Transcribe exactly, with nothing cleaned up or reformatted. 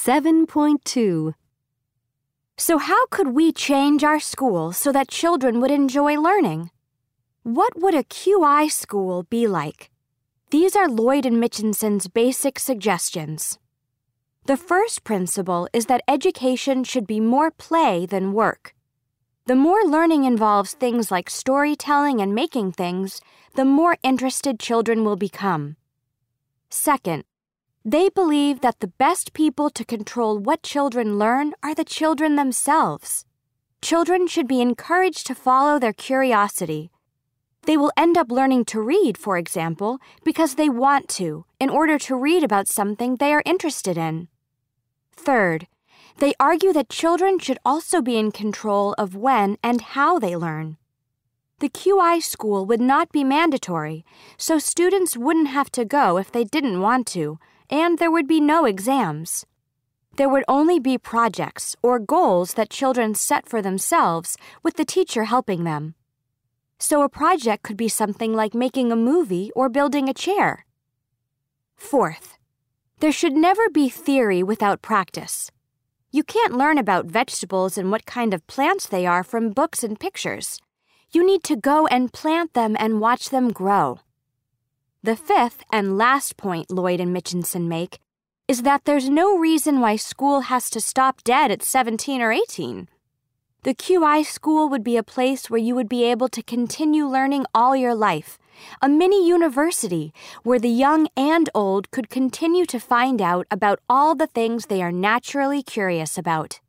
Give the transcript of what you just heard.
seven point two. So how could we change our school so that children would enjoy learning? What would a Q I school be like? These are Lloyd and Mitchinson's basic suggestions. The first principle is that education should be more play than work. The more learning involves things like storytelling and making things, the more interested children will become. Second, they believe that the best people to control what children learn are the children themselves. Children should be encouraged to follow their curiosity. They will end up learning to read, for example, because they want to, in order to read about something they are interested in. Third, they argue that children should also be in control of when and how they learn. The Q I school would not be mandatory, so students wouldn't have to go if they didn't want to, and there would be no exams. There would only be projects or goals that children set for themselves with the teacher helping them. So a project could be something like making a movie or building a chair. Fourth, there should never be theory without practice. You can't learn about vegetables and what kind of plants they are from books and pictures. You need to go and plant them and watch them grow. The fifth and last point Lloyd and Mitchinson make is that there's no reason why school has to stop dead at seventeen or eighteen. The Q I school would be a place where you would be able to continue learning all your life, a mini university where the young and old could continue to find out about all the things they are naturally curious about.